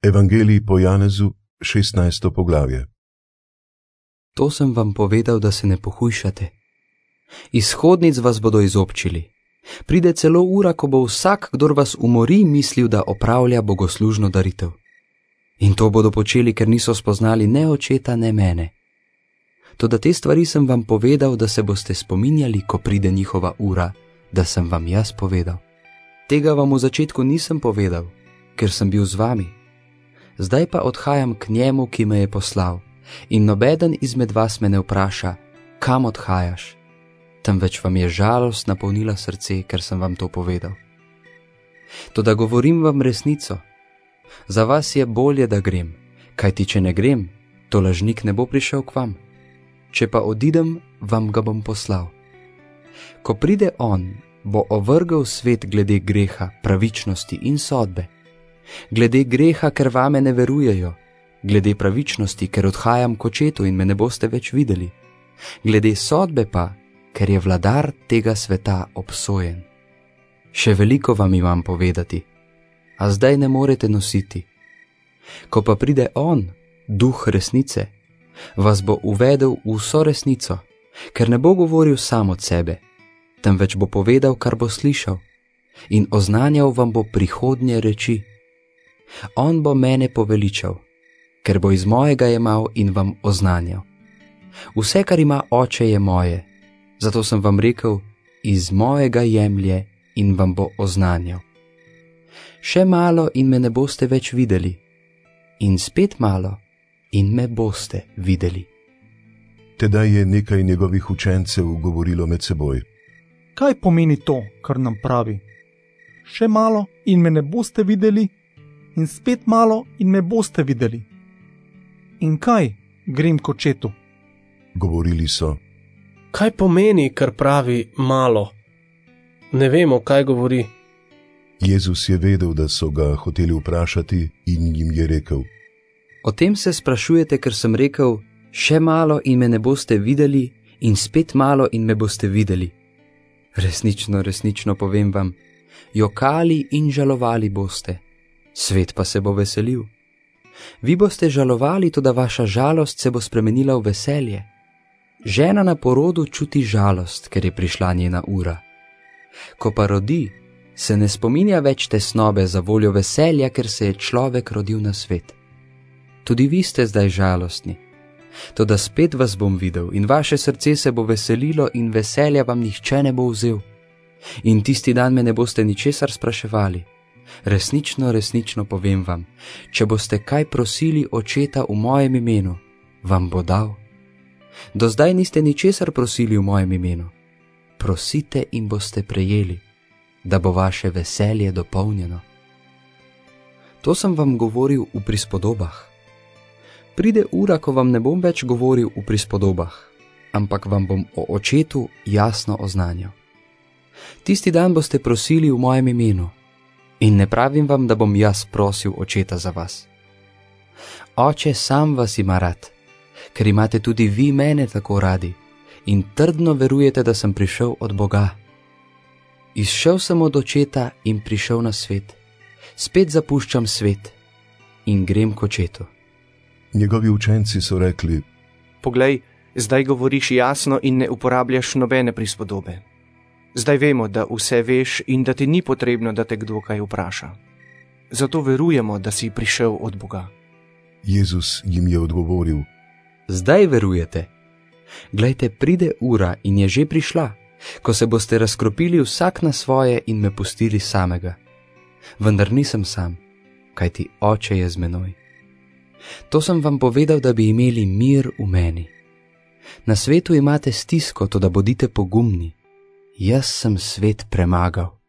Evangelij po Janezu, 16. poglavje. To sem vam povedal, da se ne pohujšate. Izhodnic vas bodo izobčili. Pride celo ura, ko bo vsak, kdor vas umori, mislil, da opravlja bogoslužno daritev. In to bodo počeli, ker niso spoznali ne očeta, ne mene. Toda te stvari sem vam povedal, da se boste spominjali, ko pride njihova ura, da sem vam jaz povedal. Tega vam v začetku nisem povedal, ker sem bil z vami. Zdaj pa odhajam k njemu, ki me je poslal, in nobeden izmed vas me ne vpraša, kam odhajaš, temveč vam je žalost napolnila srce, ker sem vam to povedal. Toda govorim vam resnico. Za vas je bolje, da grem, kajti če ne grem, to lažnik ne bo prišel k vam. Če pa odidem, vam ga bom poslal. Ko pride on, bo ovrgel svet glede greha, pravičnosti in sodbe. Glede greha, ker vame ne verujejo, glede pravičnosti, ker odhajam k očetu in me ne boste več videli, glede sodbe pa, ker je vladar tega sveta obsojen. Še veliko vam imam povedati, a zdaj ne morete nositi. Ko pa pride on, duh resnice, vas bo uvedel v vso resnico, ker ne bo govoril sam od sebe, temveč bo povedal, kar bo slišal, in oznanjal vam bo prihodnje reči. On bo mene poveličal, ker bo iz mojega jemal in vam oznanjal. Vse, kar ima oče, je moje, zato sem vam rekel, iz mojega jemlje in vam bo oznanjal. Še malo in me ne boste več videli, in spet malo in me boste videli. Tedaj je nekaj njegovih učencev govorilo med seboj. Kaj pomeni to, kar nam pravi? Še malo in me ne boste videli, in spet malo in me boste videli. In kaj, grem k očetu? Govorili so. Kaj pomeni, kar pravi malo? Ne vemo, kaj govori. Jezus je vedel, da so ga hoteli vprašati, in jim je rekel. O tem se sprašujete, ker sem rekel, še malo in me ne boste videli, in spet malo in me boste videli. Resnično, resnično povem vam, jokali in žalovali boste, svet pa se bo veselil. Vi boste žalovali, toda vaša žalost se bo spremenila v veselje. Žena na porodu čuti žalost, ker je prišla njena ura. Ko pa rodi, se ne spominja več tesnobe za voljo veselja, ker se je človek rodil na svet. Tudi vi ste zdaj žalostni. Toda spet vas bom videl in vaše srce se bo veselilo in veselja vam nihče ne bo vzel. In tisti dan me ne boste ničesar spraševali. Resnično, resnično povem vam, če boste kaj prosili očeta v mojem imenu, vam bo dal. Do zdaj niste ničesar prosili v mojem imenu. Prosite in boste prejeli, da bo vaše veselje dopolnjeno. To sem vam govoril v prispodobah. Pride ura, ko vam ne bom več govoril v prispodobah, ampak vam bom o očetu jasno oznanjal. Tisti dan boste prosili v mojem imenu, in ne pravim vam, da bom jaz prosil očeta za vas. Oče sam vas ima rad, ker imate tudi vi mene tako radi in trdno verujete, da sem prišel od Boga. Izšel sem od očeta in prišel na svet, spet zapuščam svet in grem k očetu. Njegovi učenci so rekli. Poglej, zdaj govoriš jasno in ne uporabljaš nobene prispodobe. Zdaj vemo, da vse veš in da ti ni potrebno, da te kdo kaj vpraša. Zato verujemo, da si prišel od Boga. Jezus jim je odgovoril. Zdaj verujete. Glejte, pride ura in je že prišla, ko se boste razkropili vsak na svoje in me pustili samega. Vendar nisem sam, kajti Oče je z menoj. To sem vam povedal, da bi imeli mir v meni. Na svetu imate stisko, toda bodite pogumni. Jaz sem svet premagal.